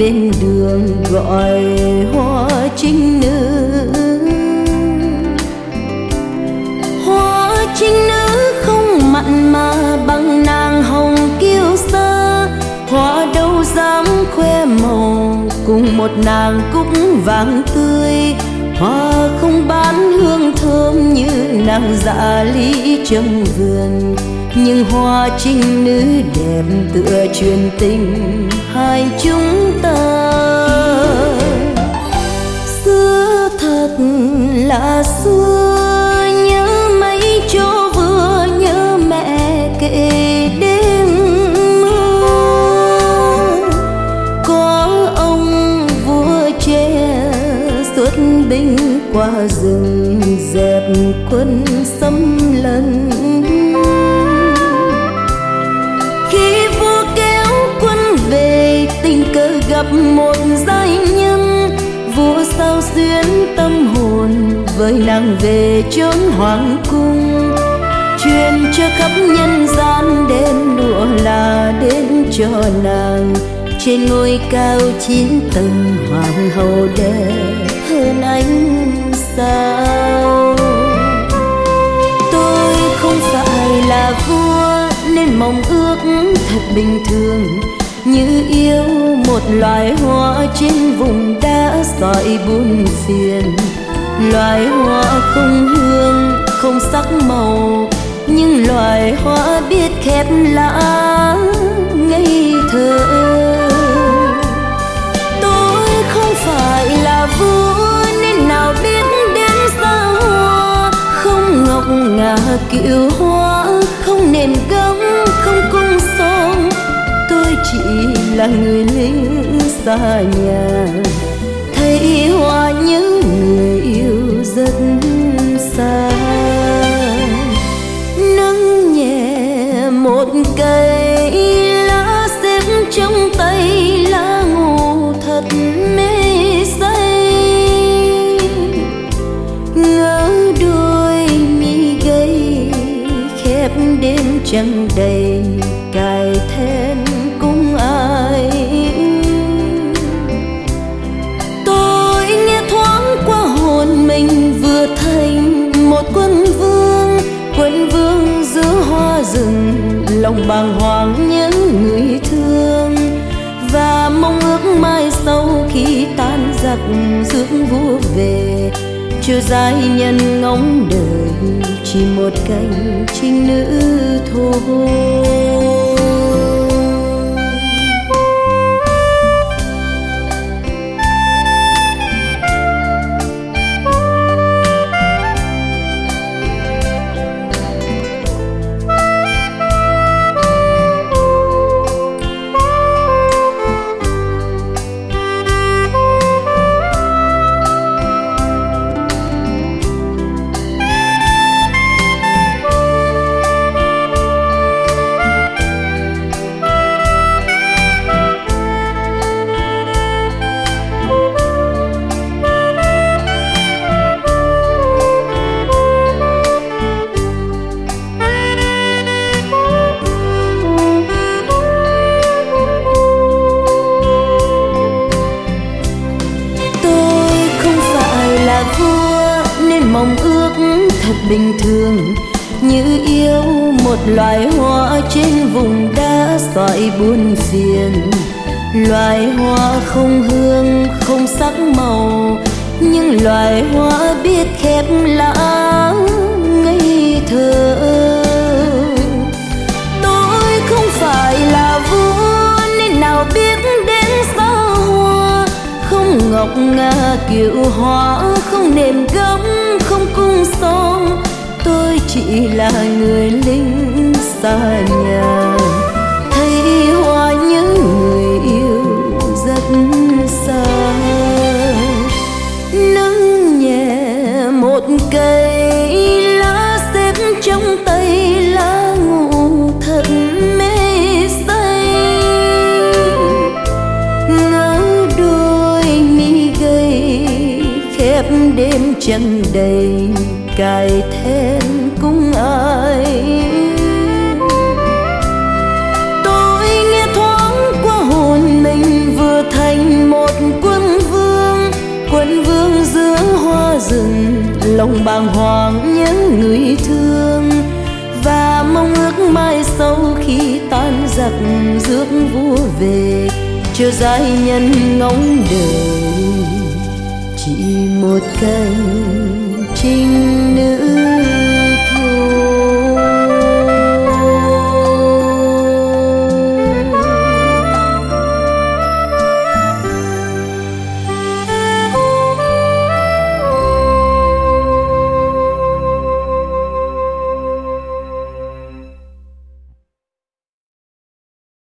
bên đường gọi hoa trinh nữ. Hoa trinh nữ không mặn mà bằng nàng hồng kiêu sa, hoa đâu dám khoe màu cùng một nàng cúc vàng tươi. Hoa không bán hương thơm như nàng dạ lý trong vườn, nhưng hoa trinh nữ đẹp tựa truyền tình hai chúng ta. Xưa thật là xưa, nhớ mấy chỗ vừa nhớ mẹ kể đêm mưa. Có ông vua trẻ xuất binh qua rừng dẹp quân xâm lấn. Khi vua kéo quân về tình cờ gặp một giai nhân, vua sao xuyến tâm hồn với nàng về chốn hoàng cung. Truyền cho khắp nhân gian đêm lụa là đến cho nàng, trên ngôi cao 9 tầng hoàng hậu đẹp hơn ánh sao. Tôi không phải là vua nên mong ước thật bình thường, như yêu một loài hoa trên vùng đá sỏi buồn phiền. Loài hoa không hương không sắc màu, nhưng loài hoa biết khép lá ngây thơ. Tôi không phải là vua nên nào biết đến xa hoa, không ngọc ngà kiệu hoa, không nền gấm không cung son. Tôi chỉ là người lính xa nhà, thấy hoa nhớ người yêu rất xa. Nâng nhẹ một cây lá xếp trong tay, lá ngủ thật mê say. Ngỡ đôi mi gầy khép đêm trăng đầy, cài then cung ai. Tôi nghe thoáng qua hồn mình vừa thành một quân vương. Quân vương giữa hoa rừng, lòng bàng hoàng nhớ người thương, và mong ước mai sau khi tan giặc rước vua về, cho giai nhân ngóng đời chỉ một cánh trinh nữ thôi. Mong ước thật bình thường, như yêu một loài hoa trên vùng đá sỏi buồn phiền. Loài hoa không hương không sắc màu, nhưng loài hoa biết khép lá ngây thơ. Tôi không phải là vua nên nào biết đến xa hoa, không ngọc ngà kiệu hoa, không nền gấm không cung son. Tôi chỉ là người lính xa nhà, thấy hoa nhớ người yêu rất xa. Nâng nhẹ một cây lá xếp trong tay, lá ngủ thật mê say. Ngỡ đôi mi gầy khép đêm trăng đầy, cài then cung ai. Tôi nghe thoáng qua hồn mình vừa thành bàng hoàng nhớ người thương, và mong ước mai sau khi tan giặc rước vua về, chờ giai nhân ngóng đời chỉ một cành trinh nữ.